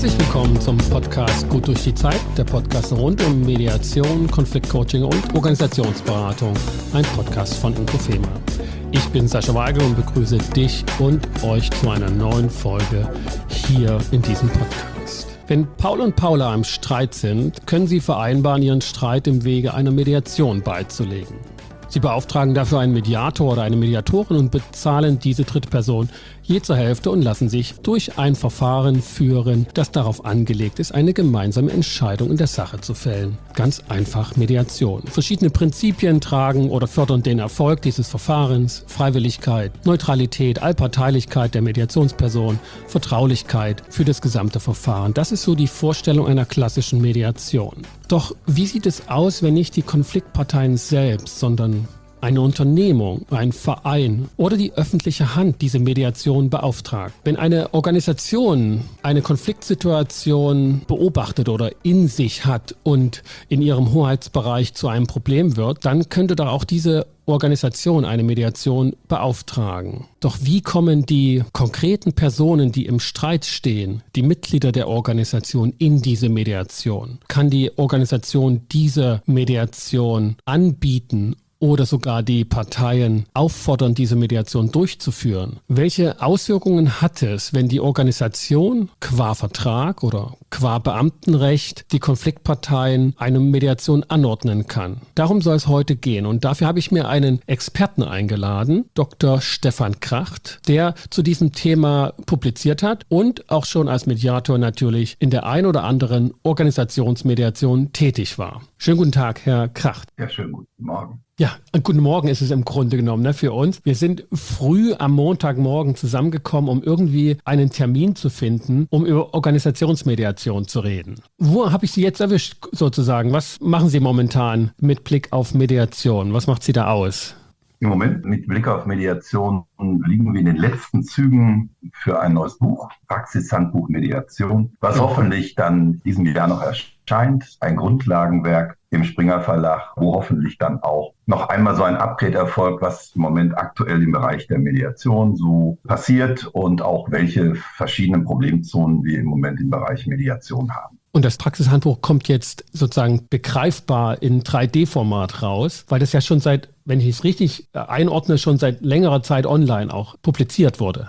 Herzlich willkommen zum Podcast Gut durch die Zeit, der Podcast rund um Mediation, Konfliktcoaching und Organisationsberatung, ein Podcast von Inkofema. Ich bin Sascha Weigel und begrüße dich und euch zu einer neuen Folge hier in diesem Podcast. Wenn Paul und Paula im Streit sind, können sie vereinbaren, ihren Streit im Wege einer Mediation beizulegen. Sie beauftragen dafür einen Mediator oder eine Mediatorin und bezahlen diese dritte Person je zur Hälfte und lassen sich durch ein Verfahren führen, das darauf angelegt ist, eine gemeinsame Entscheidung in der Sache zu fällen. Ganz einfach Mediation. Verschiedene Prinzipien tragen oder fördern den Erfolg dieses Verfahrens: Freiwilligkeit, Neutralität, Allparteilichkeit der Mediationsperson, Vertraulichkeit für das gesamte Verfahren. Das ist so die Vorstellung einer klassischen Mediation. Doch wie sieht es aus, wenn nicht die Konfliktparteien selbst, sondern eine Unternehmung, ein Verein oder die öffentliche Hand diese Mediation beauftragt? Wenn eine Organisation eine Konfliktsituation beobachtet oder in sich hat und in ihrem Hoheitsbereich zu einem Problem wird, dann könnte doch auch diese Organisation eine Mediation beauftragen. Doch wie kommen die konkreten Personen, die im Streit stehen, die Mitglieder der Organisation, in diese Mediation? Kann die Organisation diese Mediation anbieten oder sogar die Parteien auffordern, diese Mediation durchzuführen? Welche Auswirkungen hat es, wenn die Organisation qua Vertrag oder qua Beamtenrecht die Konfliktparteien eine Mediation anordnen kann? Darum soll es heute gehen und dafür habe ich mir einen Experten eingeladen, Dr. Stefan Kracht, der zu diesem Thema publiziert hat und auch schon als Mediator natürlich in der ein oder anderen Organisationsmediation tätig war. Schönen guten Tag, Herr Kracht. Ja, schönen guten Morgen. Ja, guten Morgen ist es im Grunde genommen, für uns. Wir sind früh am Montagmorgen zusammengekommen, um irgendwie einen Termin zu finden, um über Organisationsmediation zu reden. Wo habe ich Sie jetzt erwischt, sozusagen? Was machen Sie momentan mit Blick auf Mediation? Was macht Sie da aus? Im Moment mit Blick auf Mediation liegen wir in den letzten Zügen für ein neues Buch, Praxishandbuch Mediation, was hoffentlich dann diesem Jahr noch erscheint. Ein Grundlagenwerk im Springer Verlag, wo hoffentlich dann auch noch einmal so ein Upgrade erfolgt, was im Moment aktuell im Bereich der Mediation so passiert und auch welche verschiedenen Problemzonen wir im Moment im Bereich Mediation haben. Und das Praxishandbuch kommt jetzt sozusagen begreifbar in 3D-Format raus, weil das ja schon seit, wenn ich es richtig einordne, schon seit längerer Zeit online auch publiziert wurde.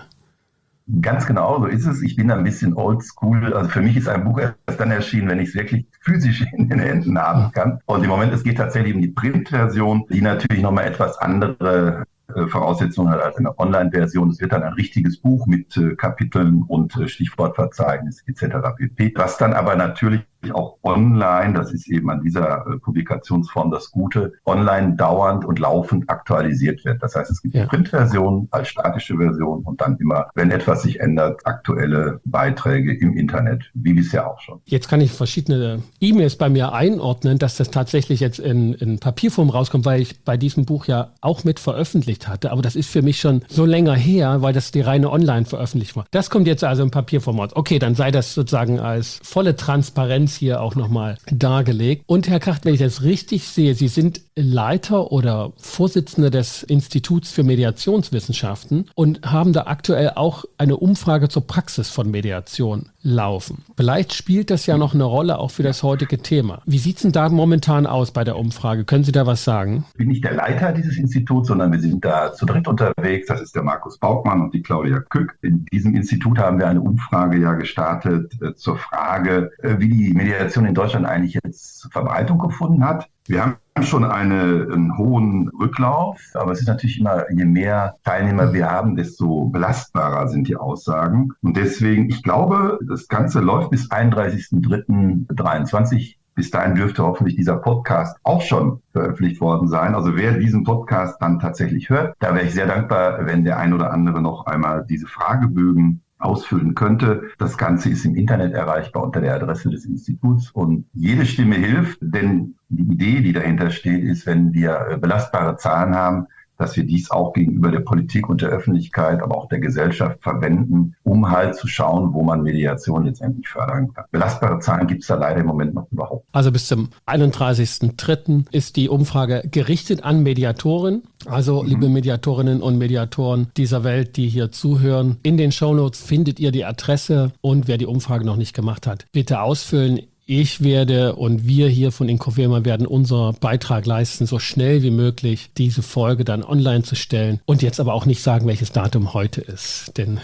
Ganz genau, so ist es. Ich bin ein bisschen oldschool. Also für mich ist ein Buch erst dann erschienen, wenn ich es wirklich physisch in den Händen haben kann. Und im Moment, es geht tatsächlich um die Printversion, die natürlich nochmal etwas andere Voraussetzungen hat als eine Online-Version. Es wird dann ein richtiges Buch mit Kapiteln und Stichwortverzeichnis etc. pp. Was dann aber natürlich auch online, das ist eben an dieser Publikationsform das Gute, online dauernd und laufend aktualisiert wird. Das heißt, es gibt die Printversion als statische Version und dann immer, wenn etwas sich ändert, aktuelle Beiträge im Internet, wie bisher auch schon. Jetzt kann ich verschiedene E-Mails bei mir einordnen, dass das tatsächlich jetzt in Papierform rauskommt, weil ich bei diesem Buch ja auch mit veröffentlicht hatte. Aber das ist für mich schon so länger her, weil das die reine Online-Veröffentlichung war. Das kommt jetzt also im Papierformat. Okay, dann sei das sozusagen als volle Transparenz hier auch nochmal dargelegt. Und Herr Kracht, wenn ich das richtig sehe, Sie sind Leiter oder Vorsitzender des Instituts für Mediationswissenschaften und haben da aktuell auch eine Umfrage zur Praxis von Mediation laufen. Vielleicht spielt das ja noch eine Rolle auch für das heutige Thema. Wie sieht es denn da momentan aus bei der Umfrage? Können Sie da was sagen? Ich bin nicht der Leiter dieses Instituts, sondern wir sind da zu dritt unterwegs. Das ist der Markus Baugmann und die Claudia Kück. In diesem Institut haben wir eine Umfrage gestartet zur Frage, wie die Mediation in Deutschland eigentlich jetzt Verbreitung gefunden hat. Wir haben schon einen hohen Rücklauf, aber es ist natürlich immer, je mehr Teilnehmer wir haben, desto belastbarer sind die Aussagen. Und deswegen, ich glaube, das Ganze läuft bis 31.03.2023. Bis dahin dürfte hoffentlich dieser Podcast auch schon veröffentlicht worden sein. Also wer diesen Podcast dann tatsächlich hört, da wäre ich sehr dankbar, wenn der ein oder andere noch einmal diese Fragebögen ausfüllen könnte. Das Ganze ist im Internet erreichbar unter der Adresse des Instituts und jede Stimme hilft, denn die Idee, die dahinter steht, ist, wenn wir belastbare Zahlen haben, dass wir dies auch gegenüber der Politik und der Öffentlichkeit, aber auch der Gesellschaft verwenden, um halt zu schauen, wo man Mediation letztendlich fördern kann. Belastbare Zahlen gibt es da leider im Moment noch überhaupt. Also bis zum 31.03. ist die Umfrage gerichtet an Mediatoren Also, liebe Mediatorinnen und Mediatoren dieser Welt, die hier zuhören, in den Shownotes findet ihr die Adresse und wer die Umfrage noch nicht gemacht hat, bitte ausfüllen. Ich werde und wir hier von Inkofirma werden unseren Beitrag leisten, so schnell wie möglich diese Folge dann online zu stellen und jetzt aber auch nicht sagen, welches Datum heute ist, denn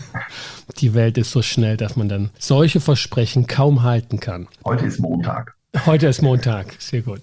die Welt ist so schnell, dass man dann solche Versprechen kaum halten kann. Heute ist Montag. Heute ist Montag, sehr gut.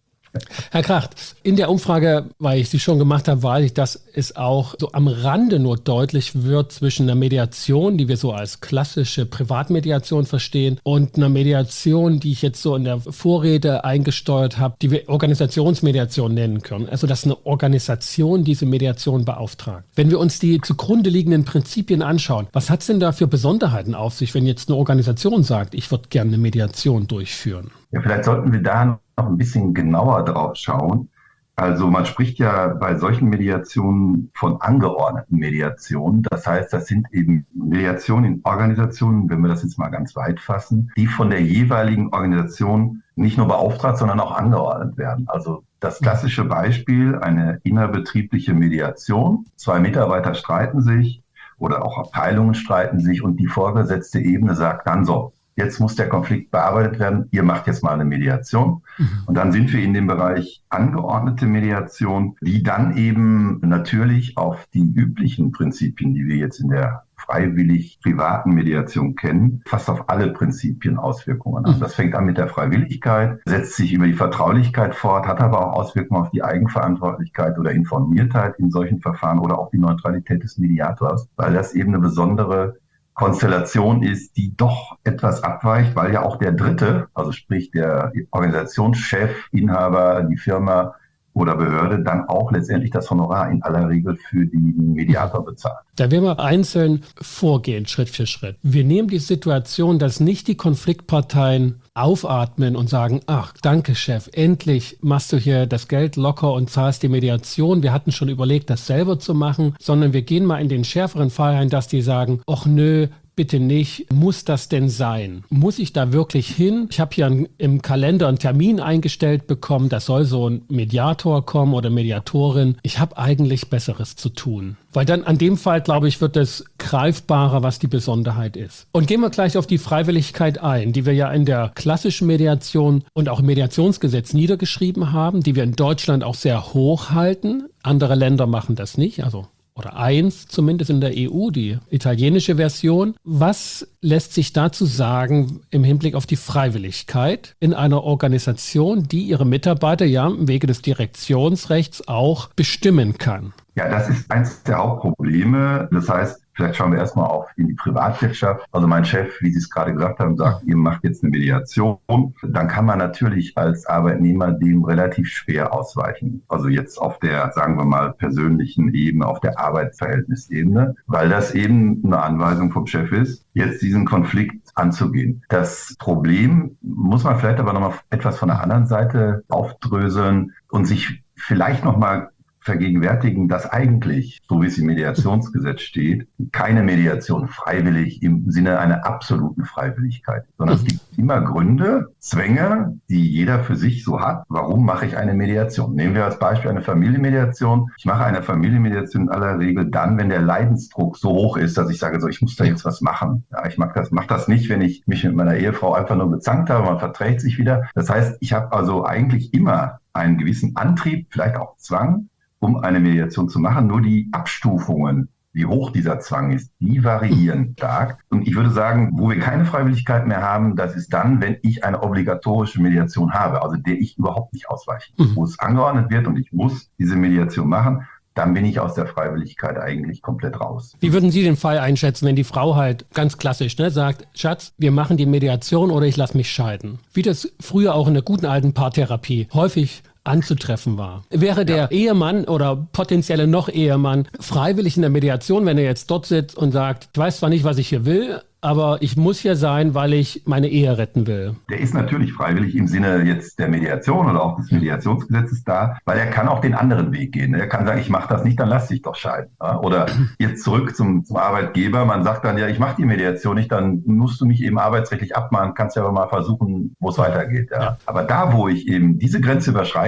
Herr Kracht, in der Umfrage, weil ich sie schon gemacht habe, weiß ich, dass es auch so am Rande nur deutlich wird zwischen einer Mediation, die wir so als klassische Privatmediation verstehen, und einer Mediation, die ich jetzt so in der Vorrede eingesteuert habe, die wir Organisationsmediation nennen können. Also, dass eine Organisation diese Mediation beauftragt. Wenn wir uns die zugrunde liegenden Prinzipien anschauen, was hat es denn da für Besonderheiten auf sich, wenn jetzt eine Organisation sagt, ich würde gerne eine Mediation durchführen? Ja, vielleicht sollten wir da noch ein bisschen genauer drauf schauen. Also man spricht ja bei solchen Mediationen von angeordneten Mediationen. Das heißt, das sind eben Mediationen in Organisationen, wenn wir das jetzt mal ganz weit fassen, die von der jeweiligen Organisation nicht nur beauftragt, sondern auch angeordnet werden. Also das klassische Beispiel, eine innerbetriebliche Mediation. 2 Mitarbeiter streiten sich oder auch Abteilungen streiten sich und die vorgesetzte Ebene sagt dann so, jetzt muss der Konflikt bearbeitet werden, ihr macht jetzt mal eine Mediation. Und dann sind wir in dem Bereich angeordnete Mediation, die dann eben natürlich auf die üblichen Prinzipien, die wir jetzt in der freiwillig privaten Mediation kennen, fast auf alle Prinzipien Auswirkungen haben. Das fängt an mit der Freiwilligkeit, setzt sich über die Vertraulichkeit fort, hat aber auch Auswirkungen auf die Eigenverantwortlichkeit oder Informiertheit in solchen Verfahren oder auch die Neutralität des Mediators, weil das eben eine besondere Konstellation ist, die doch etwas abweicht, weil ja auch der Dritte, also sprich der Organisationschef, Inhaber, die Firma oder Behörde, dann auch letztendlich das Honorar in aller Regel für den Mediator bezahlt. Da werden wir einzeln vorgehen, Schritt für Schritt. Wir nehmen die Situation, dass nicht die Konfliktparteien aufatmen und sagen, ach, danke Chef, endlich machst du hier das Geld locker und zahlst die Mediation. Wir hatten schon überlegt, das selber zu machen, sondern wir gehen mal in den schärferen Fall rein, dass die sagen, ach nö, bitte nicht. Muss das denn sein? Muss ich da wirklich hin? Ich habe hier im Kalender einen Termin eingestellt bekommen, da soll so ein Mediator kommen oder Mediatorin. Ich habe eigentlich Besseres zu tun. Weil dann an dem Fall, glaube ich, wird es greifbarer, was die Besonderheit ist. Und gehen wir gleich auf die Freiwilligkeit ein, die wir ja in der klassischen Mediation und auch im Mediationsgesetz niedergeschrieben haben, die wir in Deutschland auch sehr hoch halten. Andere Länder machen das nicht, oder eins zumindest in der EU, die italienische Version. Was lässt sich dazu sagen im Hinblick auf die Freiwilligkeit in einer Organisation, die ihre Mitarbeiter ja im Wege des Direktionsrechts auch bestimmen kann? Ja, das ist eins der Hauptprobleme. Das heißt, vielleicht schauen wir erstmal auf in die Privatwirtschaft. Also mein Chef, wie Sie es gerade gesagt haben, sagt, ihr macht jetzt eine Mediation. Dann kann man natürlich als Arbeitnehmer dem relativ schwer ausweichen. Also jetzt auf der, sagen wir mal, persönlichen Ebene, auf der Arbeitsverhältnisebene, weil das eben eine Anweisung vom Chef ist, jetzt diesen Konflikt anzugehen. Das Problem muss man vielleicht aber nochmal etwas von der anderen Seite aufdröseln und sich vielleicht nochmal vergegenwärtigen, dass eigentlich, so wie es im Mediationsgesetz steht, keine Mediation freiwillig im Sinne einer absoluten Freiwilligkeit, sondern es gibt immer Gründe, Zwänge, die jeder für sich so hat. Warum mache ich eine Mediation? Nehmen wir als Beispiel eine Familienmediation. Ich mache eine Familienmediation in aller Regel dann, wenn der Leidensdruck so hoch ist, dass ich sage, so, ich muss da jetzt was machen. Ja, ich mache das nicht, wenn ich mich mit meiner Ehefrau einfach nur bezankt habe, man verträgt sich wieder. Das heißt, ich habe also eigentlich immer einen gewissen Antrieb, vielleicht auch Zwang, um eine Mediation zu machen. Nur die Abstufungen, wie hoch dieser Zwang ist, die variieren stark. Und ich würde sagen, wo wir keine Freiwilligkeit mehr haben, das ist dann, wenn ich eine obligatorische Mediation habe, also der ich überhaupt nicht ausweiche, wo es angeordnet wird und ich muss diese Mediation machen, dann bin ich aus der Freiwilligkeit eigentlich komplett raus. Wie würden Sie den Fall einschätzen, wenn die Frau halt ganz klassisch sagt, Schatz, wir machen die Mediation oder ich lasse mich scheiden? Wie das früher auch in der guten alten Paartherapie häufig anzutreffen war. Wäre der Ehemann oder potenzielle Noch-Ehemann freiwillig in der Mediation, wenn er jetzt dort sitzt und sagt, ich weiß zwar nicht, was ich hier will, aber ich muss hier sein, weil ich meine Ehe retten will. Der ist natürlich freiwillig im Sinne jetzt der Mediation oder auch des Mediationsgesetzes da, weil er kann auch den anderen Weg gehen. Er kann sagen, ich mache das nicht, dann lass dich doch scheiden. Oder jetzt zurück zum Arbeitgeber. Man sagt dann, ja, ich mache die Mediation nicht, dann musst du mich eben arbeitsrechtlich abmahnen, kannst ja aber mal versuchen, wo es weitergeht. Ja. Aber da, wo ich eben diese Grenze überschreite,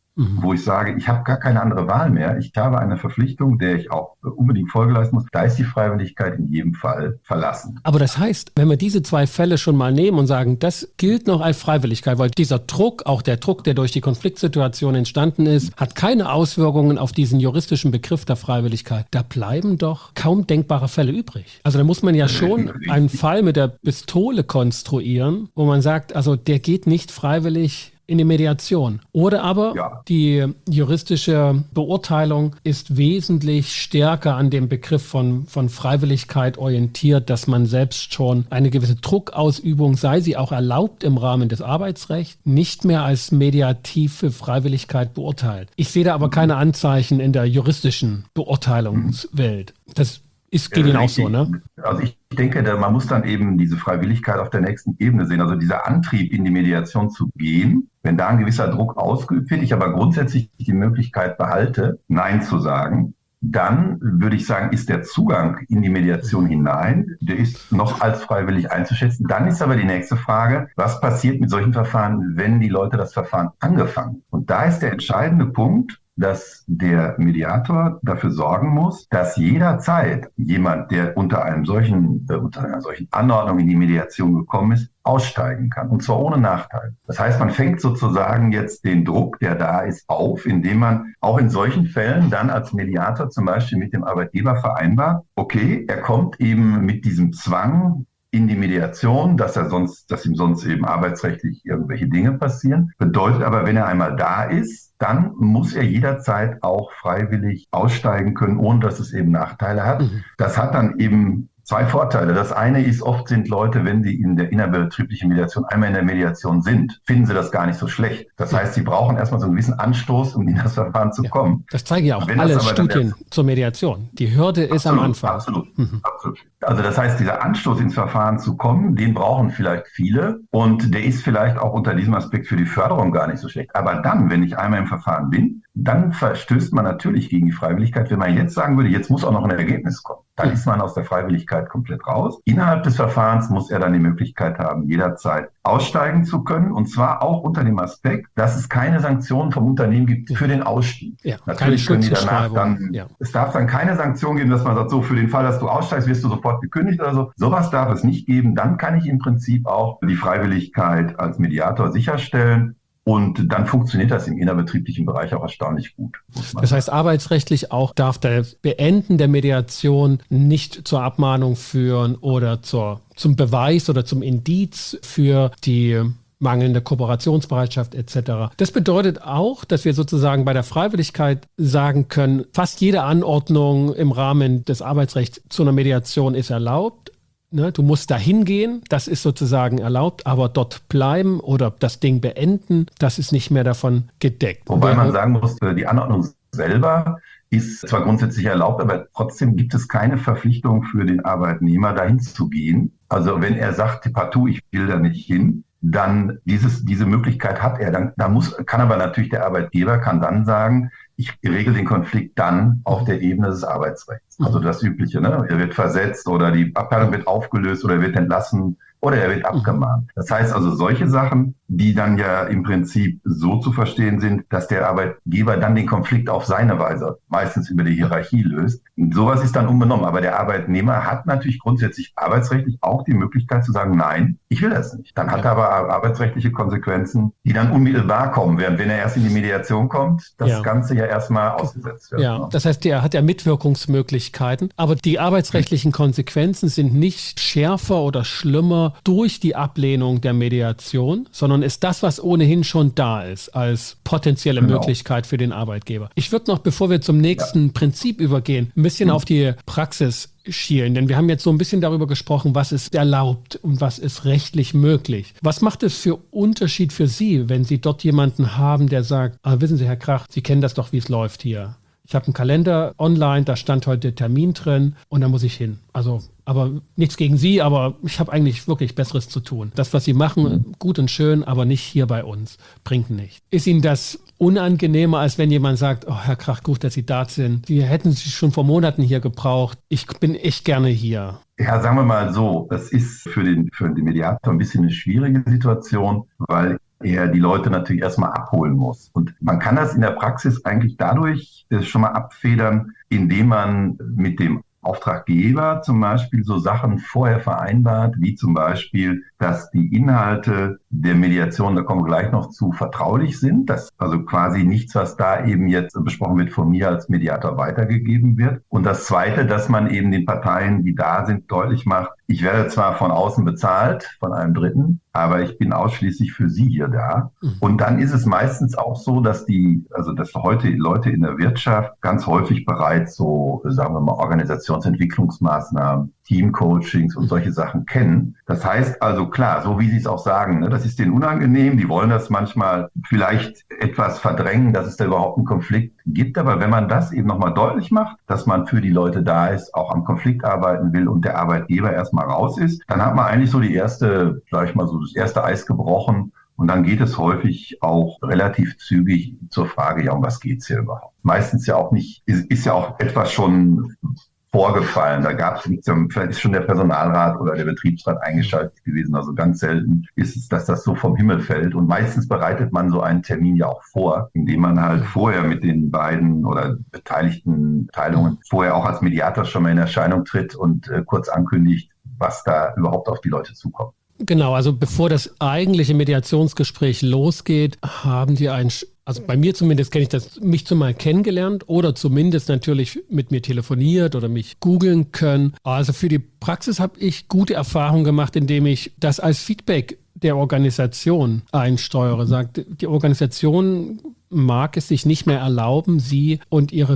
wo ich sage, ich habe gar keine andere Wahl mehr. Ich habe eine Verpflichtung, der ich auch unbedingt Folge leisten muss. Da ist die Freiwilligkeit in jedem Fall verlassen. Aber das heißt, wenn wir diese 2 Fälle schon mal nehmen und sagen, das gilt noch als Freiwilligkeit, weil dieser Druck, auch der Druck, der durch die Konfliktsituation entstanden ist, hat keine Auswirkungen auf diesen juristischen Begriff der Freiwilligkeit. Da bleiben doch kaum denkbare Fälle übrig. Also da muss man ja schon einen Fall mit der Pistole konstruieren, wo man sagt, also der geht nicht freiwillig in die Mediation. Oder aber die juristische Beurteilung ist wesentlich stärker an dem Begriff von Freiwilligkeit orientiert, dass man selbst schon eine gewisse Druckausübung, sei sie auch erlaubt im Rahmen des Arbeitsrechts, nicht mehr als mediative Freiwilligkeit beurteilt. Ich sehe da aber keine Anzeichen in der juristischen Beurteilungswelt. Das geht Ihnen auch so, ne? Also ich denke, man muss dann eben diese Freiwilligkeit auf der nächsten Ebene sehen. Also dieser Antrieb, in die Mediation zu gehen, wenn da ein gewisser Druck ausgeübt wird, ich aber grundsätzlich die Möglichkeit behalte, Nein zu sagen, dann würde ich sagen, ist der Zugang in die Mediation hinein, der ist noch als freiwillig einzuschätzen. Dann ist aber die nächste Frage, was passiert mit solchen Verfahren, wenn die Leute das Verfahren angefangen? Und da ist der entscheidende Punkt, dass der Mediator dafür sorgen muss, dass jederzeit jemand, der unter einer solchen Anordnung in die Mediation gekommen ist, aussteigen kann. Und zwar ohne Nachteil. Das heißt, man fängt sozusagen jetzt den Druck, der da ist, auf, indem man auch in solchen Fällen dann als Mediator zum Beispiel mit dem Arbeitgeber vereinbart, okay, er kommt eben mit diesem Zwang in die Mediation, dass ihm sonst eben arbeitsrechtlich irgendwelche Dinge passieren. Bedeutet aber, wenn er einmal da ist, dann muss er jederzeit auch freiwillig aussteigen können, ohne dass es eben Nachteile hat. Das hat dann eben 2 Vorteile. Das eine ist, oft sind Leute, wenn sie in der innerbetrieblichen Mediation einmal in der Mediation sind, finden sie das gar nicht so schlecht. Das heißt, sie brauchen erstmal so einen gewissen Anstoß, um in das Verfahren zu kommen. Das zeigen ja auch alle Studien zur Mediation. Die Hürde ist am Anfang. Absolut. Also das heißt, dieser Anstoß ins Verfahren zu kommen, den brauchen vielleicht viele und der ist vielleicht auch unter diesem Aspekt für die Förderung gar nicht so schlecht. Aber dann, wenn ich einmal im Verfahren bin, dann verstößt man natürlich gegen die Freiwilligkeit. Wenn man jetzt sagen würde, jetzt muss auch noch ein Ergebnis kommen, dann ist man aus der Freiwilligkeit komplett raus. Innerhalb des Verfahrens muss er dann die Möglichkeit haben, jederzeit aussteigen zu können, und zwar auch unter dem Aspekt, dass es keine Sanktionen vom Unternehmen gibt für den Ausstieg. Ja, natürlich können die danach dann, es darf dann keine Sanktion geben, dass man sagt, so für den Fall, dass du aussteigst, wirst du sofort gekündigt oder so. Sowas darf es nicht geben. Dann kann ich im Prinzip auch die Freiwilligkeit als Mediator sicherstellen. Und dann funktioniert das im innerbetrieblichen Bereich auch erstaunlich gut. Das heißt, arbeitsrechtlich auch darf das Beenden der Mediation nicht zur Abmahnung führen oder zum Beweis oder zum Indiz für die mangelnde Kooperationsbereitschaft etc. Das bedeutet auch, dass wir sozusagen bei der Freiwilligkeit sagen können, fast jede Anordnung im Rahmen des Arbeitsrechts zu einer Mediation ist erlaubt. Ne, du musst da hingehen, das ist sozusagen erlaubt, aber dort bleiben oder das Ding beenden, das ist nicht mehr davon gedeckt. Wobei man sagen muss, die Anordnung selber ist zwar grundsätzlich erlaubt, aber trotzdem gibt es keine Verpflichtung für den Arbeitnehmer, dahin zu gehen. Also wenn er sagt, partout, ich will da nicht hin, dann diese Möglichkeit hat er. Dann kann aber natürlich der Arbeitgeber kann dann sagen, ich regel den Konflikt dann auf der Ebene des Arbeitsrechts. Also das Übliche, ne? Er wird versetzt oder die Abteilung wird aufgelöst oder er wird entlassen oder er wird abgemahnt. Das heißt also solche Sachen, die dann ja im Prinzip so zu verstehen sind, dass der Arbeitgeber dann den Konflikt auf seine Weise, meistens über die Hierarchie löst. Und sowas ist dann unbenommen. Aber der Arbeitnehmer hat natürlich grundsätzlich arbeitsrechtlich auch die Möglichkeit zu sagen, nein, ich will das nicht. Dann hat er aber arbeitsrechtliche Konsequenzen, die dann unmittelbar kommen, während wenn er erst in die Mediation kommt, das Ganze ja erstmal ausgesetzt wird. Ja, das heißt, er hat ja Mitwirkungsmöglichkeiten, aber die arbeitsrechtlichen Konsequenzen sind nicht schärfer oder schlimmer durch die Ablehnung der Mediation, sondern ist das, was ohnehin schon da ist, als potenzielle Möglichkeit für den Arbeitgeber. Ich würde noch, bevor wir zum nächsten Prinzip übergehen, ein bisschen auf die Praxis schielen, denn wir haben jetzt so ein bisschen darüber gesprochen, was ist erlaubt und was ist rechtlich möglich. Was macht es für Unterschied für Sie, wenn Sie dort jemanden haben, der sagt, wissen Sie, Herr Krach, Sie kennen das doch, wie es läuft hier. Ich habe einen Kalender online, da stand heute der Termin drin und da muss ich hin. Also, aber nichts gegen Sie, aber ich habe eigentlich wirklich Besseres zu tun. Das, was Sie machen, gut und schön, aber nicht hier bei uns. Bringt nicht. Ist Ihnen das unangenehmer, als wenn jemand sagt, oh Herr Krach, gut, dass Sie da sind. Sie hätten Sie schon vor Monaten hier gebraucht. Ich bin echt gerne hier. Ja, sagen wir mal so, das ist für den Mediator ein bisschen eine schwierige Situation, weil er die Leute natürlich erstmal abholen muss. Und man kann das in der Praxis eigentlich dadurch schon mal abfedern, indem man mit dem Auftraggeber zum Beispiel so Sachen vorher vereinbart, wie zum Beispiel, dass die Inhalte der Mediation, da kommen wir gleich noch zu, vertraulich sind, dass also quasi nichts, was da eben jetzt besprochen wird, von mir als Mediator weitergegeben wird. Und das Zweite, dass man eben den Parteien, die da sind, deutlich macht, ich werde zwar von außen bezahlt, von einem Dritten, aber ich bin ausschließlich für Sie hier da. Und dann ist es meistens auch so, dass dass heute Leute in der Wirtschaft ganz häufig bereits so, sagen wir mal, Organisationsentwicklungsmaßnahmen, Teamcoachings und solche Sachen kennen. Das heißt also klar, so wie Sie es auch sagen, das ist denen unangenehm, die wollen das manchmal vielleicht etwas verdrängen, dass es da überhaupt einen Konflikt gibt. Aber wenn man das eben nochmal deutlich macht, dass man für die Leute da ist, auch am Konflikt arbeiten will und der Arbeitgeber erstmal raus ist, dann hat man eigentlich so das erste Eis gebrochen. Und dann geht es häufig auch relativ zügig zur Frage, ja, um was geht's hier überhaupt? Meistens ja auch nicht, ist ja auch etwas schon vorgefallen. Da gab es nichts, vielleicht ist schon der Personalrat oder der Betriebsrat eingeschaltet gewesen. Also ganz selten ist es, dass das so vom Himmel fällt. Und meistens bereitet man so einen Termin ja auch vor, indem man halt vorher mit den beiden oder beteiligten Teilungen vorher auch als Mediator schon mal in Erscheinung tritt und kurz ankündigt, was da überhaupt auf die Leute zukommt. Genau, also bevor das eigentliche Mediationsgespräch losgeht, haben die also bei mir zumindest kenne ich das, mich zumal kennengelernt oder zumindest natürlich mit mir telefoniert oder mich googeln können. Also für die Praxis habe ich gute Erfahrungen gemacht, indem ich das als Feedback der Organisation einsteuere. Sagt, die Organisation mag es sich nicht mehr erlauben, sie und ihre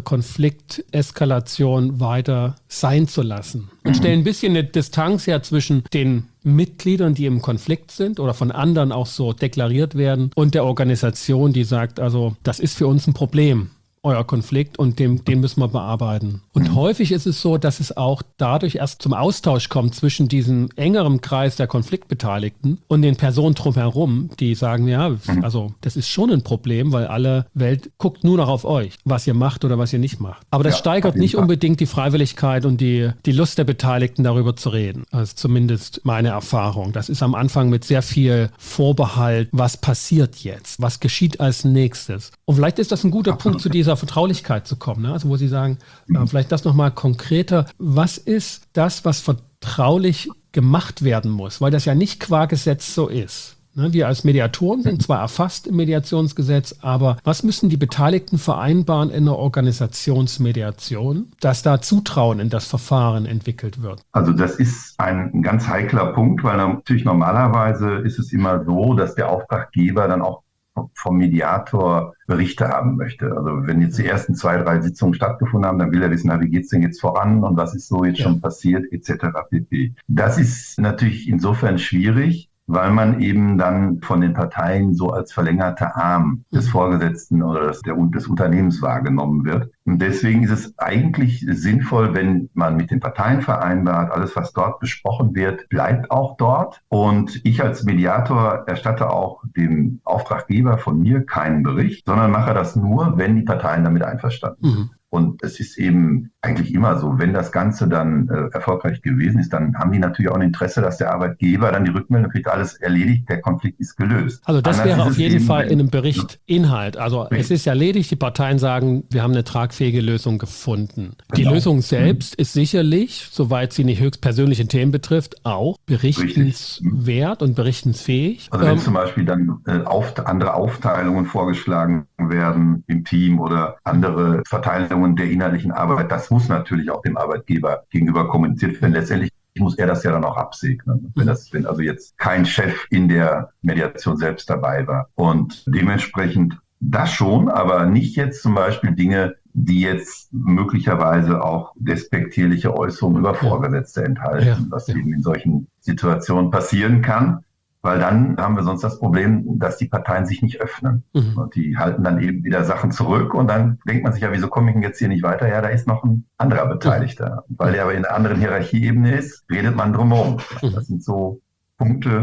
Konflikteskalation weiter sein zu lassen. Und stellen ein bisschen eine Distanz her zwischen den Mitgliedern, die im Konflikt sind oder von anderen auch so deklariert werden, und der Organisation, die sagt, also das ist für uns ein Problem, euer Konflikt, und den müssen wir bearbeiten. Und häufig ist es so, dass es auch dadurch erst zum Austausch kommt zwischen diesem engeren Kreis der Konfliktbeteiligten und den Personen drumherum, die sagen, ja, also das ist schon ein Problem, weil alle Welt guckt nur noch auf euch, was ihr macht oder was ihr nicht macht. Aber das steigert nicht unbedingt die Freiwilligkeit und die Lust der Beteiligten, darüber zu reden. Das ist zumindest meine Erfahrung. Das ist am Anfang mit sehr viel Vorbehalt, was passiert jetzt, was geschieht als nächstes. Und vielleicht ist das ein guter Punkt, zu dieser Vertraulichkeit zu kommen, ne? Also wo Sie sagen, vielleicht das nochmal konkreter, was ist das, was vertraulich gemacht werden muss? Weil das ja nicht qua Gesetz so ist. Ne? Wir als Mediatoren sind zwar erfasst im Mediationsgesetz, aber was müssen die Beteiligten vereinbaren in einer Organisationsmediation, dass da Zutrauen in das Verfahren entwickelt wird? Also das ist ein ganz heikler Punkt, weil natürlich normalerweise ist es immer so, dass der Auftraggeber dann auch vom Mediator Berichte haben möchte. Also wenn jetzt die ersten 2, 3 Sitzungen stattgefunden haben, dann will er wissen, wie geht's denn jetzt voran und was ist so jetzt schon passiert, etc. pp. Das ist natürlich insofern schwierig, weil man eben dann von den Parteien so als verlängerter Arm des Vorgesetzten oder des Unternehmens wahrgenommen wird. Und deswegen ist es eigentlich sinnvoll, wenn man mit den Parteien vereinbart, alles, was dort besprochen wird, bleibt auch dort. Und ich als Mediator erstatte auch dem Auftraggeber von mir keinen Bericht, sondern mache das nur, wenn die Parteien damit einverstanden sind. Und es ist eben eigentlich immer so, wenn das Ganze dann erfolgreich gewesen ist, dann haben die natürlich auch ein Interesse, dass der Arbeitgeber dann die Rückmeldung kriegt, alles erledigt, der Konflikt ist gelöst. Also das wäre auf jeden Fall in einem Bericht Inhalt. Also es ist erledigt, die Parteien sagen, wir haben eine tragfähige Lösung gefunden. Die Lösung selbst ist sicherlich, soweit sie nicht höchstpersönliche Themen betrifft, auch berichtenswert und berichtensfähig. Also wenn zum Beispiel dann andere Aufteilungen vorgeschlagen werden im Team oder andere Verteilungen der inhaltlichen Arbeit, das muss natürlich auch dem Arbeitgeber gegenüber kommuniziert werden. Letztendlich muss er das ja dann auch absegnen, wenn also jetzt kein Chef in der Mediation selbst dabei war. Und dementsprechend das schon, aber nicht jetzt zum Beispiel Dinge, die jetzt möglicherweise auch despektierliche Äußerungen über Vorgesetzte enthalten, was eben in solchen Situationen passieren kann. Weil dann haben wir sonst das Problem, dass die Parteien sich nicht öffnen. Und die halten dann eben wieder Sachen zurück und dann denkt man sich ja, wieso komme ich denn jetzt hier nicht weiter? Ja, da ist noch ein anderer Beteiligter. Weil der aber in einer anderen Hierarchieebene ist, redet man drumherum. Das sind so Punkte,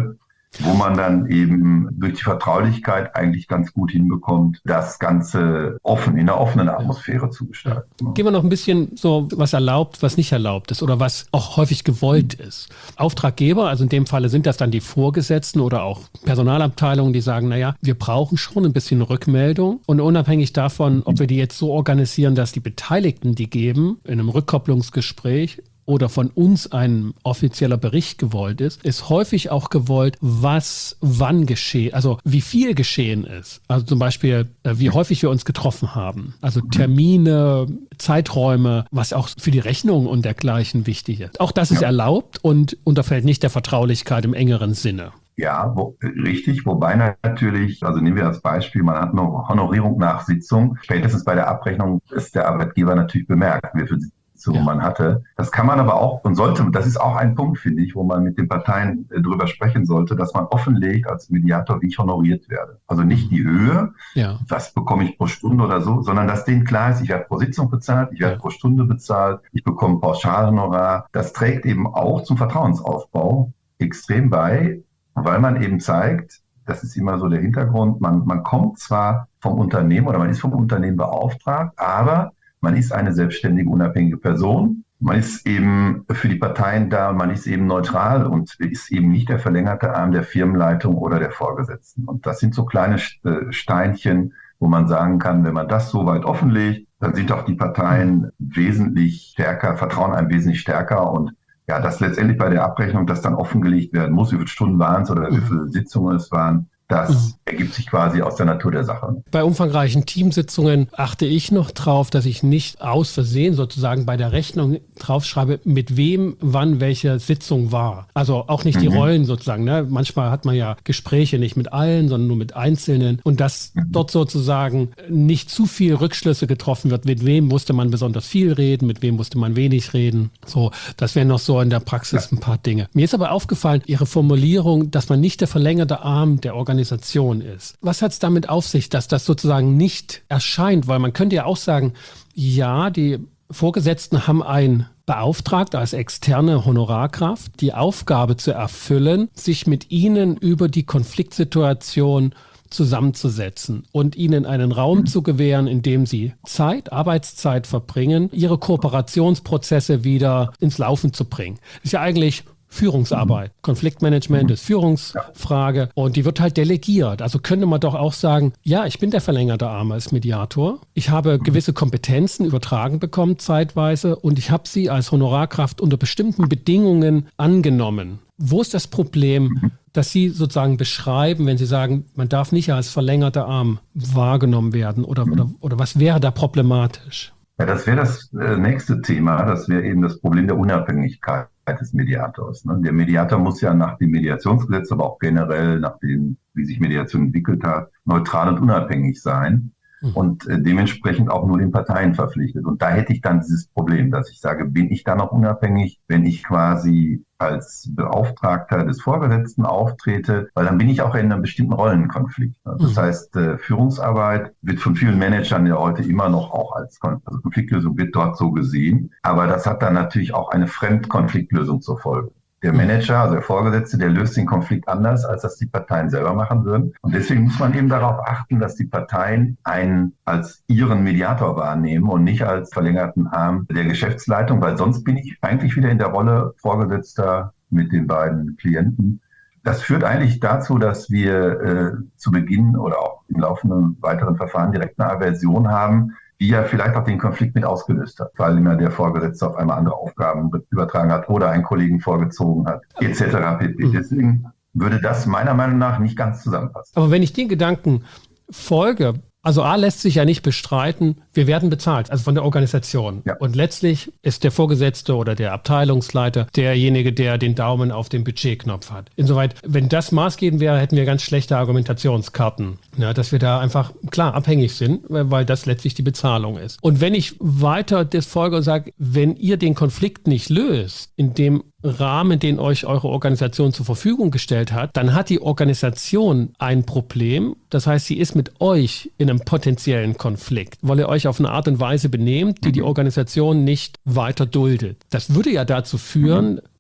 wo man dann eben durch die Vertraulichkeit eigentlich ganz gut hinbekommt, das Ganze offen, in einer offenen Atmosphäre zu gestalten. Gehen wir noch ein bisschen so, was erlaubt, was nicht erlaubt ist oder was auch häufig gewollt ist. Auftraggeber, also in dem Falle sind das dann die Vorgesetzten oder auch Personalabteilungen, die sagen, naja, wir brauchen schon ein bisschen Rückmeldung und unabhängig davon, ob wir die jetzt so organisieren, dass die Beteiligten die geben, in einem Rückkopplungsgespräch, oder von uns ein offizieller Bericht gewollt ist häufig auch gewollt, was wann geschehen, also wie viel geschehen ist. Also zum Beispiel, wie häufig wir uns getroffen haben. Also Termine, Zeiträume, was auch für die Rechnung und dergleichen wichtig ist. Auch das ist erlaubt und unterfällt nicht der Vertraulichkeit im engeren Sinne. Ja, richtig. Wobei natürlich, also nehmen wir als Beispiel, man hat eine Honorierung nach Sitzung. Spätestens bei der Abrechnung ist der Arbeitgeber natürlich bemerkt, wie viel Sitzungen man hatte. Das kann man aber auch und sollte, das ist auch ein Punkt, finde ich, wo man mit den Parteien drüber sprechen sollte, dass man offenlegt als Mediator, wie ich honoriert werde. Also nicht die Höhe, was bekomme ich pro Stunde oder so, sondern dass denen klar ist, ich werde pro Sitzung bezahlt, ich werde pro Stunde bezahlt, ich bekomme Pauschalhonorar. Das trägt eben auch zum Vertrauensaufbau extrem bei, weil man eben zeigt, das ist immer so der Hintergrund, man kommt zwar vom Unternehmen oder man ist vom Unternehmen beauftragt, aber man ist eine selbstständige, unabhängige Person. Man ist eben für die Parteien da, man ist eben neutral und ist eben nicht der verlängerte Arm der Firmenleitung oder der Vorgesetzten. Und das sind so kleine Steinchen, wo man sagen kann, wenn man das so weit offenlegt, dann sind auch die Parteien wesentlich stärker, vertrauen einem wesentlich stärker und ja, dass letztendlich bei der Abrechnung das dann offengelegt werden muss, wie viele Stunden waren es oder wie viele Sitzungen es waren, das ergibt sich quasi aus der Natur der Sache. Bei umfangreichen Teamsitzungen achte ich noch drauf, dass ich nicht aus Versehen sozusagen bei der Rechnung draufschreibe, mit wem wann welche Sitzung war. Also auch nicht die Rollen sozusagen. Ne? Manchmal hat man ja Gespräche nicht mit allen, sondern nur mit Einzelnen. Und dass dort sozusagen nicht zu viel Rückschlüsse getroffen wird, mit wem musste man besonders viel reden, mit wem musste man wenig reden. So, das wären noch so in der Praxis ein paar Dinge. Mir ist aber aufgefallen, Ihre Formulierung, dass man nicht der verlängerte Arm der Organisation ist. Was hat es damit auf sich, dass das sozusagen nicht erscheint? Weil man könnte ja auch sagen, ja, die Vorgesetzten haben einen beauftragt als externe Honorarkraft, die Aufgabe zu erfüllen, sich mit ihnen über die Konfliktsituation zusammenzusetzen und ihnen einen Raum zu gewähren, in dem sie Arbeitszeit verbringen, ihre Kooperationsprozesse wieder ins Laufen zu bringen. Das ist ja eigentlich Führungsarbeit. Konfliktmanagement ist Führungsfrage und die wird halt delegiert. Also könnte man doch auch sagen, ja, ich bin der verlängerte Arm als Mediator. Ich habe gewisse Kompetenzen übertragen bekommen zeitweise und ich habe sie als Honorarkraft unter bestimmten Bedingungen angenommen. Wo ist das Problem, dass Sie sozusagen beschreiben, wenn Sie sagen, man darf nicht als verlängerter Arm wahrgenommen werden oder was wäre da problematisch? Ja, das wäre das nächste Thema. Das wäre eben das Problem der Unabhängigkeit des Mediators. Ne? Der Mediator muss ja nach dem Mediationsgesetz, aber auch generell nach dem, wie sich Mediation entwickelt hat, neutral und unabhängig sein und dementsprechend auch nur den Parteien verpflichtet. Und da hätte ich dann dieses Problem, dass ich sage, bin ich dann noch unabhängig, wenn ich quasi als Beauftragter des Vorgesetzten auftrete, weil dann bin ich auch in einem bestimmten Rollenkonflikt. Das heißt, Führungsarbeit wird von vielen Managern ja heute immer noch auch als Konfliktlösung wird dort so gesehen. Aber das hat dann natürlich auch eine Fremdkonfliktlösung zur Folge. Der Manager, also der Vorgesetzte, der löst den Konflikt anders, als das die Parteien selber machen würden. Und deswegen muss man eben darauf achten, dass die Parteien einen als ihren Mediator wahrnehmen und nicht als verlängerten Arm der Geschäftsleitung, weil sonst bin ich eigentlich wieder in der Rolle Vorgesetzter mit den beiden Klienten. Das führt eigentlich dazu, dass wir zu Beginn oder auch im laufenden weiteren Verfahren direkt eine Aversion haben, die ja vielleicht auch den Konflikt mit ausgelöst hat, weil immer der Vorgesetzte auf einmal andere Aufgaben übertragen hat oder einen Kollegen vorgezogen hat, etc. pp. Deswegen würde das meiner Meinung nach nicht ganz zusammenpassen. Aber wenn ich den Gedanken folge, also A lässt sich ja nicht bestreiten, wir werden bezahlt, also von der Organisation. Ja. Und letztlich ist der Vorgesetzte oder der Abteilungsleiter derjenige, der den Daumen auf den Budgetknopf hat. Insoweit, wenn das maßgebend wäre, hätten wir ganz schlechte Argumentationskarten, ja, dass wir da einfach klar abhängig sind, weil das letztlich die Bezahlung ist. Und wenn ich weiter das folge und sage, wenn ihr den Konflikt nicht löst, in dem Rahmen, den euch eure Organisation zur Verfügung gestellt hat, dann hat die Organisation ein Problem. Das heißt, sie ist mit euch in einem potenziellen Konflikt, weil ihr euch auf eine Art und Weise benehmt, die die Organisation nicht weiter duldet. Das würde ja dazu führen,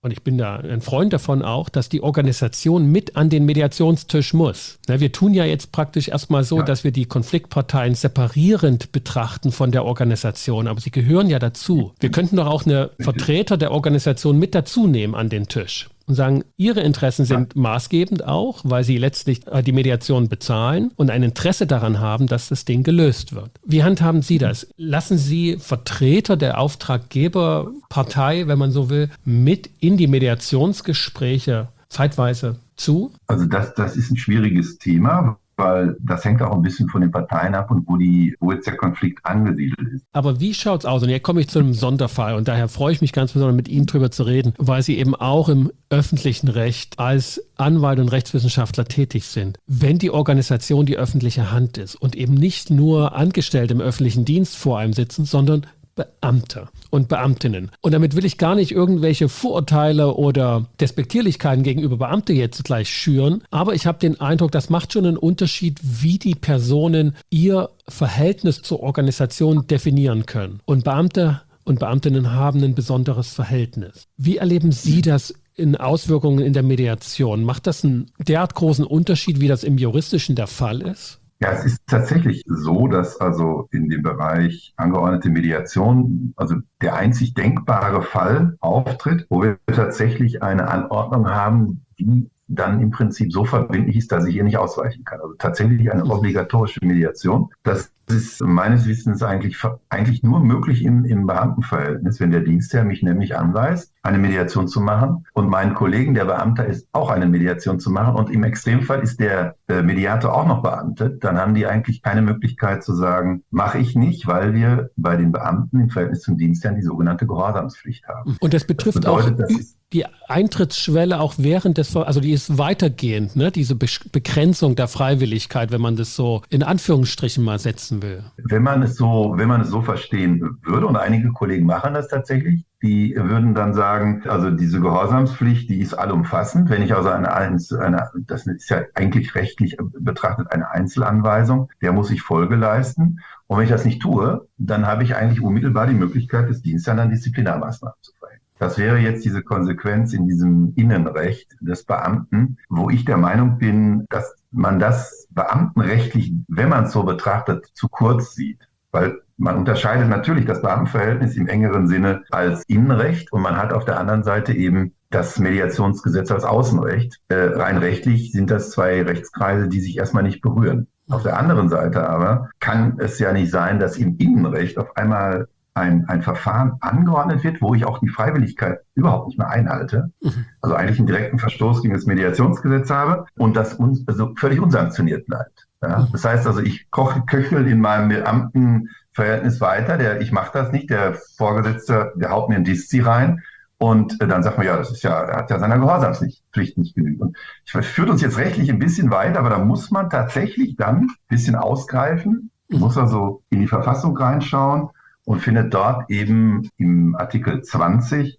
und ich bin da ein Freund davon auch, dass die Organisation mit an den Mediationstisch muss. Wir tun ja jetzt praktisch erstmal so, dass wir die Konfliktparteien separierend betrachten von der Organisation, aber sie gehören ja dazu. Wir könnten doch auch eine Vertreter der Organisation mit dazu nehmen an den Tisch und sagen, ihre Interessen sind maßgebend auch, weil sie letztlich die Mediation bezahlen und ein Interesse daran haben, dass das Ding gelöst wird. Wie handhaben Sie das? Lassen Sie Vertreter der Auftraggeberpartei, wenn man so will, mit in die Mediationsgespräche zeitweise zu? Also das ist ein schwieriges Thema, weil das hängt auch ein bisschen von den Parteien ab und wo jetzt der Konflikt angesiedelt ist. Aber wie schaut's aus? Und hier komme ich zu einem Sonderfall und daher freue ich mich ganz besonders, mit Ihnen drüber zu reden, weil Sie eben auch im öffentlichen Recht als Anwalt und Rechtswissenschaftler tätig sind. Wenn die Organisation die öffentliche Hand ist und eben nicht nur Angestellte im öffentlichen Dienst vor einem sitzen, sondern Beamte und Beamtinnen. Und damit will ich gar nicht irgendwelche Vorurteile oder Despektierlichkeiten gegenüber Beamte jetzt gleich schüren, aber ich habe den Eindruck, das macht schon einen Unterschied, wie die Personen ihr Verhältnis zur Organisation definieren können. Und Beamte und Beamtinnen haben ein besonderes Verhältnis. Wie erleben Sie das in Auswirkungen in der Mediation? Macht das einen derart großen Unterschied, wie das im Juristischen der Fall ist? Ja, es ist tatsächlich so, dass also in dem Bereich angeordnete Mediation, also der einzig denkbare Fall auftritt, wo wir tatsächlich eine Anordnung haben, die dann im Prinzip so verbindlich ist, dass ich hier nicht ausweichen kann. Also tatsächlich eine obligatorische Mediation. Das ist meines Wissens eigentlich nur möglich im Beamtenverhältnis, wenn der Dienstherr mich nämlich anweist, eine Mediation zu machen und meinen Kollegen, der Beamter ist, auch eine Mediation zu machen und im Extremfall ist der Mediator auch noch beamtet, dann haben die eigentlich keine Möglichkeit zu sagen, mache ich nicht, weil wir bei den Beamten im Verhältnis zum Dienstherrn die sogenannte Gehorsamspflicht haben. Und das betrifft auch die Eintrittsschwelle auch während des, also die ist weitergehend, ne? Diese Begrenzung der Freiwilligkeit, wenn man das so in Anführungsstrichen mal setzen will. Wenn man es so verstehen würde, und einige Kollegen machen das tatsächlich, die würden dann sagen, also diese Gehorsamspflicht, die ist allumfassend. Wenn ich also das ist ja eigentlich rechtlich betrachtet eine Einzelanweisung, der muss ich Folge leisten. Und wenn ich das nicht tue, dann habe ich eigentlich unmittelbar die Möglichkeit, des Dienstes an Disziplinarmaßnahmen zu verhängen. Das wäre jetzt diese Konsequenz in diesem Innenrecht des Beamten, wo ich der Meinung bin, dass man das beamtenrechtlich, wenn man es so betrachtet, zu kurz sieht. Weil man unterscheidet natürlich das Beamtenverhältnis im engeren Sinne als Innenrecht und man hat auf der anderen Seite eben das Mediationsgesetz als Außenrecht. Rein rechtlich sind das zwei Rechtskreise, die sich erstmal nicht berühren. Auf der anderen Seite aber kann es ja nicht sein, dass im Innenrecht auf einmal ein Verfahren angeordnet wird, wo ich auch die Freiwilligkeit überhaupt nicht mehr einhalte, also eigentlich einen direkten Verstoß gegen das Mediationsgesetz habe und das also völlig unsanktioniert bleibt. Ja? Das heißt also, ich köchel in meinem Beamtenverhältnis weiter, ich mache das nicht, der Vorgesetzte, der haut mir ein Diszi rein und dann sagt man, ja, er hat ja seiner Gehorsamspflicht nicht genügt. Und ich führt uns jetzt rechtlich ein bisschen weiter, aber da muss man tatsächlich dann ein bisschen ausgreifen, muss also in die Verfassung reinschauen und findet dort eben im Artikel 20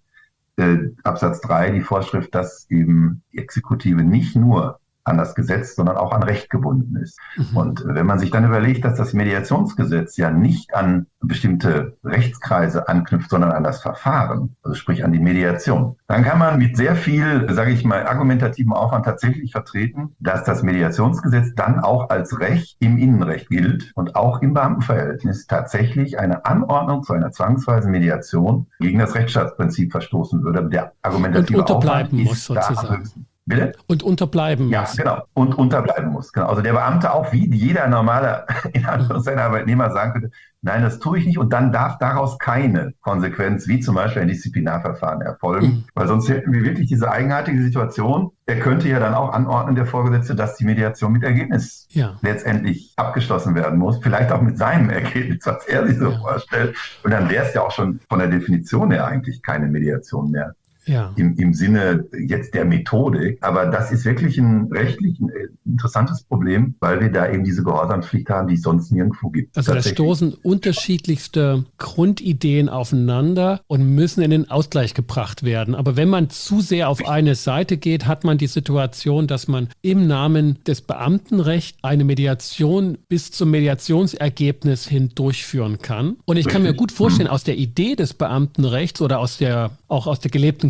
Absatz 3 die Vorschrift, dass eben die Exekutive nicht nur an das Gesetz, sondern auch an Recht gebunden ist. Und wenn man sich dann überlegt, dass das Mediationsgesetz ja nicht an bestimmte Rechtskreise anknüpft, sondern an das Verfahren, also sprich an die Mediation, dann kann man mit sehr viel, sage ich mal, argumentativem Aufwand tatsächlich vertreten, dass das Mediationsgesetz dann auch als Recht im Innenrecht gilt und auch im Beamtenverhältnis tatsächlich eine Anordnung zu einer zwangsweisen Mediation gegen das Rechtsstaatsprinzip verstoßen würde. Der argumentative Aufwand ist sozusagen. Bitte? Und unterbleiben muss. Ja, genau. Und unterbleiben muss. Genau. Also der Beamte auch, wie jeder normale in Anführungszeichen Arbeitnehmer sagen könnte, nein, das tue ich nicht. Und dann darf daraus keine Konsequenz, wie zum Beispiel ein Disziplinarverfahren erfolgen. Weil sonst hätten wir wirklich diese eigenartige Situation. Er könnte ja dann auch anordnen, der Vorgesetzte, dass die Mediation mit Ergebnis letztendlich abgeschlossen werden muss. Vielleicht auch mit seinem Ergebnis, was er sich so vorstellt. Und dann wäre es ja auch schon von der Definition her eigentlich keine Mediation mehr. Ja. Im Sinne jetzt der Methodik. Aber das ist wirklich ein rechtlich interessantes Problem, weil wir da eben diese Gehorsamspflicht haben, die es sonst nirgendwo gibt. Also da stoßen unterschiedlichste Grundideen aufeinander und müssen in den Ausgleich gebracht werden. Aber wenn man zu sehr auf eine Seite geht, hat man die Situation, dass man im Namen des Beamtenrechts eine Mediation bis zum Mediationsergebnis hin durchführen kann. Und ich kann mir gut vorstellen, aus der Idee des Beamtenrechts oder auch aus der gelebten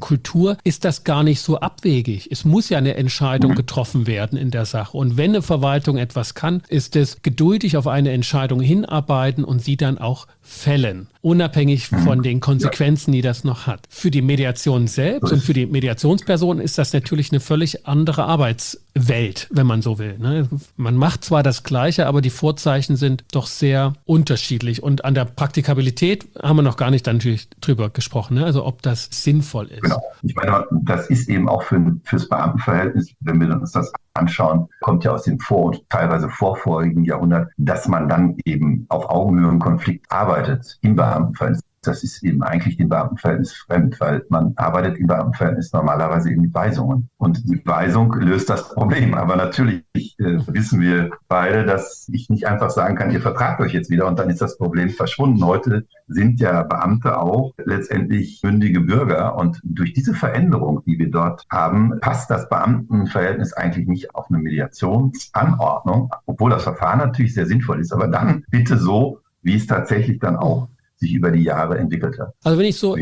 Kultur ist das gar nicht so abwegig. Es muss ja eine Entscheidung getroffen werden in der Sache. Und wenn eine Verwaltung etwas kann, ist es geduldig auf eine Entscheidung hinarbeiten und sie dann auch fällen, unabhängig von den Konsequenzen, die das noch hat. Für die Mediation selbst und für die Mediationsperson ist das natürlich eine völlig andere Arbeitswelt, wenn man so will. Ne? Man macht zwar das Gleiche, aber die Vorzeichen sind doch sehr unterschiedlich. Und an der Praktikabilität haben wir noch gar nicht dann natürlich drüber gesprochen, ne? Also ob das sinnvoll ist. Genau. Ich meine, das ist eben auch fürs Beamtenverhältnis, wenn wir uns das anschauen, kommt ja aus dem teilweise vorvorigen Jahrhundert, dass man dann eben auf Augenhöhe im Konflikt arbeitet im Beamtenverhältnis. Das ist eben eigentlich dem Beamtenverhältnis fremd, weil man arbeitet im Beamtenverhältnis normalerweise eben mit Weisungen. Und die Weisung löst das Problem. Aber natürlich wissen wir beide, dass ich nicht einfach sagen kann, ihr vertragt euch jetzt wieder und dann ist das Problem verschwunden. Heute sind ja Beamte auch letztendlich mündige Bürger. Und durch diese Veränderung, die wir dort haben, passt das Beamtenverhältnis eigentlich nicht auf eine Mediationsanordnung, obwohl das Verfahren natürlich sehr sinnvoll ist. Aber dann bitte so, wie es tatsächlich dann auch sich über die Jahre entwickelt hat. Also wenn ich so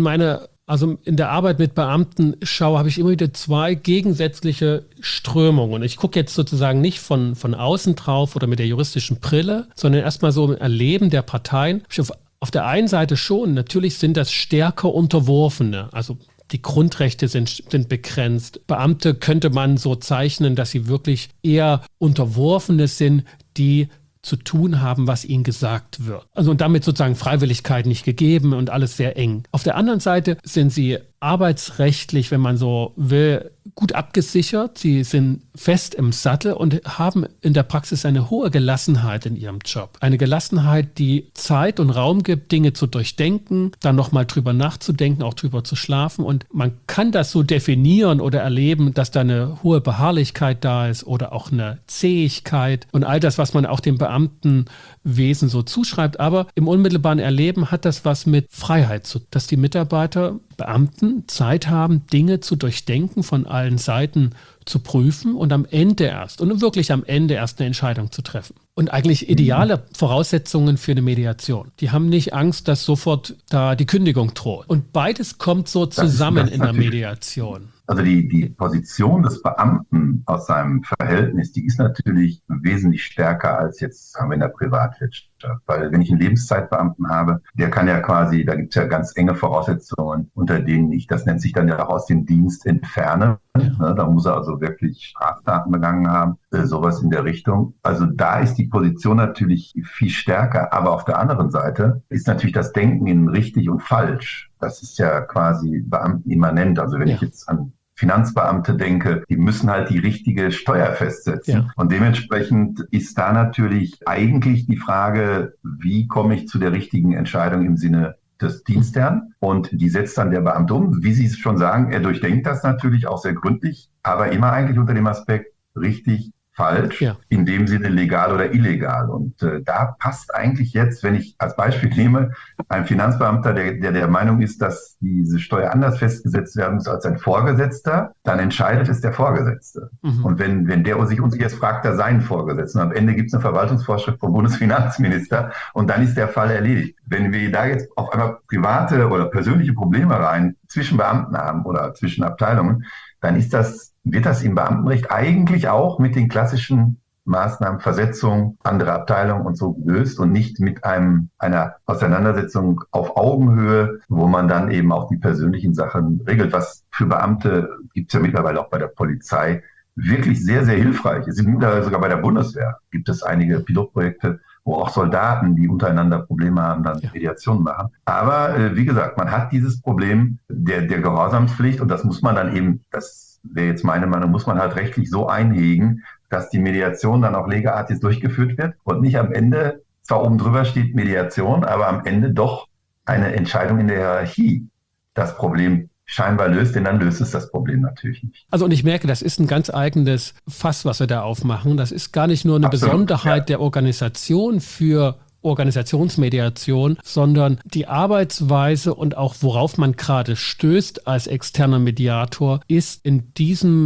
in der Arbeit mit Beamten schaue, habe ich immer wieder zwei gegensätzliche Strömungen. Und ich gucke jetzt sozusagen nicht von außen drauf oder mit der juristischen Brille, sondern erstmal so im Erleben der Parteien. Auf der einen Seite schon, natürlich sind das stärker Unterworfene, also die Grundrechte sind begrenzt. Beamte könnte man so zeichnen, dass sie wirklich eher Unterworfene sind, die zu tun haben, was ihnen gesagt wird. Also und damit sozusagen Freiwilligkeit nicht gegeben und alles sehr eng. Auf der anderen Seite sind sie arbeitsrechtlich, wenn man so will, gut abgesichert. Sie sind fest im Sattel und haben in der Praxis eine hohe Gelassenheit in ihrem Job. Eine Gelassenheit, die Zeit und Raum gibt, Dinge zu durchdenken, dann nochmal drüber nachzudenken, auch drüber zu schlafen. Und man kann das so definieren oder erleben, dass da eine hohe Beharrlichkeit da ist oder auch eine Zähigkeit und all das, was man auch dem Beamtenwesen so zuschreibt. Aber im unmittelbaren Erleben hat das was mit Freiheit zu tun, dass die Mitarbeiter, Beamten Zeit haben, Dinge zu durchdenken, von allen Seiten zu prüfen und wirklich am Ende erst eine Entscheidung zu treffen. Und eigentlich ideale Voraussetzungen für eine Mediation. Die haben nicht Angst, dass sofort da die Kündigung droht. Und beides kommt so zusammen in der Mediation. Also die Position des Beamten aus seinem Verhältnis, die ist natürlich wesentlich stärker als jetzt sagen wir in der Privatwirtschaft. Weil wenn ich einen Lebenszeitbeamten habe, der kann ja quasi, da gibt es ja ganz enge Voraussetzungen, unter denen ich, das nennt sich dann ja auch aus dem Dienst entferne. Ja. Da muss er also wirklich Straftaten begangen haben, sowas in der Richtung. Also da ist die Position natürlich viel stärker. Aber auf der anderen Seite ist natürlich das Denken in richtig und falsch. Das ist ja quasi beamtenimmanent. Also wenn ich jetzt an Finanzbeamte denke, die müssen halt die richtige Steuer festsetzen. Ja. Und dementsprechend ist da natürlich eigentlich die Frage, wie komme ich zu der richtigen Entscheidung im Sinne des Dienstherrn? Und die setzt dann der Beamte um. Wie Sie es schon sagen, er durchdenkt das natürlich auch sehr gründlich, aber immer eigentlich unter dem Aspekt richtig, falsch, in dem Sinne legal oder illegal. Und da passt eigentlich jetzt, wenn ich als Beispiel nehme, ein Finanzbeamter, der Meinung ist, dass diese Steuer anders festgesetzt werden muss als ein Vorgesetzter, dann entscheidet es der Vorgesetzte. Und wenn der sich uns erst fragt, er seinen Vorgesetzten. Am Ende gibt es eine Verwaltungsvorschrift vom Bundesfinanzminister und dann ist der Fall erledigt. Wenn wir da jetzt auf einmal private oder persönliche Probleme rein zwischen Beamten haben oder zwischen Abteilungen, dann wird das im Beamtenrecht eigentlich auch mit den klassischen Maßnahmen, Versetzung, andere Abteilungen und so gelöst und nicht mit einer Auseinandersetzung auf Augenhöhe, wo man dann eben auch die persönlichen Sachen regelt. Was für Beamte gibt es ja mittlerweile auch bei der Polizei wirklich sehr, sehr hilfreich. Es sind mittlerweile sogar bei der Bundeswehr gibt es einige Pilotprojekte, wo auch Soldaten, die untereinander Probleme haben, dann Mediation machen. Aber wie gesagt, man hat dieses Problem der Gehorsamspflicht und das muss man dann eben, das wäre jetzt meine Meinung, muss man halt rechtlich so einhegen, dass die Mediation dann auch lege artis durchgeführt wird und nicht am Ende, zwar oben drüber steht Mediation, aber am Ende doch eine Entscheidung in der Hierarchie das Problem scheinbar löst, denn dann löst es das Problem natürlich nicht. Also und ich merke, das ist ein ganz eigenes Fass, was wir da aufmachen. Das ist gar nicht nur eine Besonderheit der Organisation für Organisationsmediation, sondern die Arbeitsweise und auch worauf man gerade stößt als externer Mediator, ist in diesem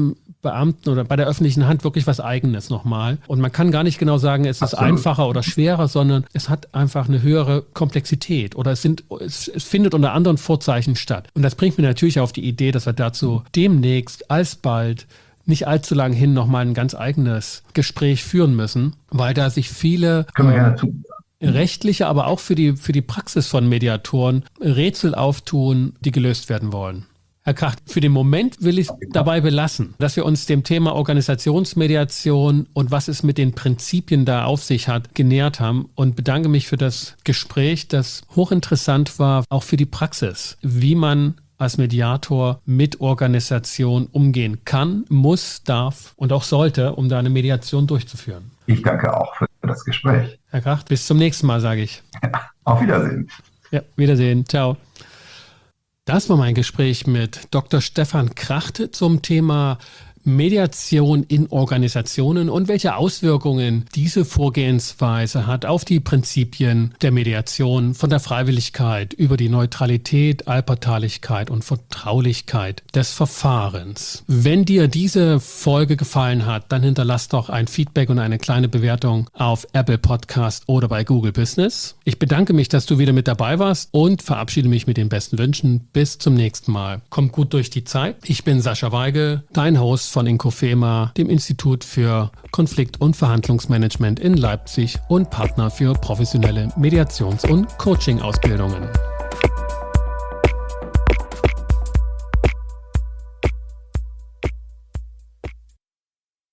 Beamten oder bei der öffentlichen Hand wirklich was Eigenes nochmal. Und man kann gar nicht genau sagen, es ist einfacher oder schwerer, sondern es hat einfach eine höhere Komplexität oder es findet unter anderen Vorzeichen statt. Und das bringt mir natürlich auf die Idee, dass wir dazu demnächst alsbald nicht allzu lang hin nochmal ein ganz eigenes Gespräch führen müssen, weil da sich viele rechtliche, aber auch für die Praxis von Mediatoren Rätsel auftun, die gelöst werden wollen. Herr Kracht, für den Moment will ich dabei belassen, dass wir uns dem Thema Organisationsmediation und was es mit den Prinzipien da auf sich hat, genähert haben und bedanke mich für das Gespräch, das hochinteressant war, auch für die Praxis, wie man als Mediator mit Organisation umgehen kann, muss, darf und auch sollte, um da eine Mediation durchzuführen. Ich danke auch für das Gespräch. Herr Kracht, bis zum nächsten Mal, sage ich. Auf Wiedersehen. Ja, Wiedersehen. Ciao. Das war mein Gespräch mit Dr. Stefan Kracht zum Thema Mediation in Organisationen und welche Auswirkungen diese Vorgehensweise hat auf die Prinzipien der Mediation, von der Freiwilligkeit über die Neutralität, Allparteilichkeit und Vertraulichkeit des Verfahrens. Wenn dir diese Folge gefallen hat, dann hinterlass doch ein Feedback und eine kleine Bewertung auf Apple Podcast oder bei Google Business. Ich bedanke mich, dass du wieder mit dabei warst und verabschiede mich mit den besten Wünschen. Bis zum nächsten Mal. Kommt gut durch die Zeit. Ich bin Sascha Weigel, dein Host von Inkofema, dem Institut für Konflikt- und Verhandlungsmanagement in Leipzig und Partner für professionelle Mediations- und Coaching-Ausbildungen.